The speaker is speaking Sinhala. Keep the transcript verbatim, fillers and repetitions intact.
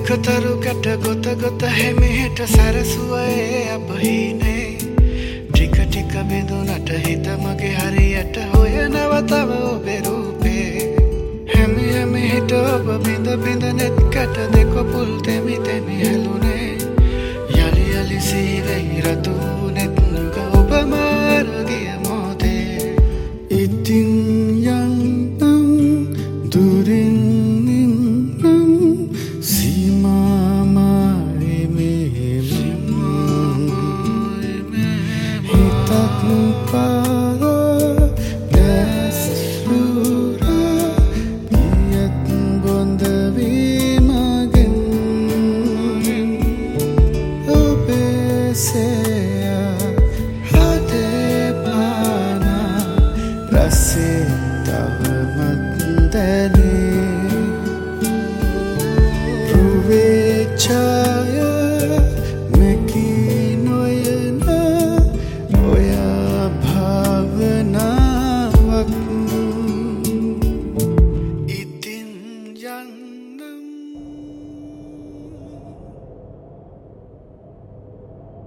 එකතරුකට ගොත ගොත හැමෙහෙට සැරසුවේ අපහිනේ ටික ටික බිඳුනට හිත මගේ හරියට හොයනව තව ඔබේ රූපේ හැම හැම හිට ඔබ බිඳ බිඳ නෙත් කට දෙක පුල් තෙමි තෙමි හැලුනේ යලි යලි සීරේ රතු නෙත් නුග ඔබ මාර ගිය මොහොතේ ඉතින් යන්නම් දුරින් Bye.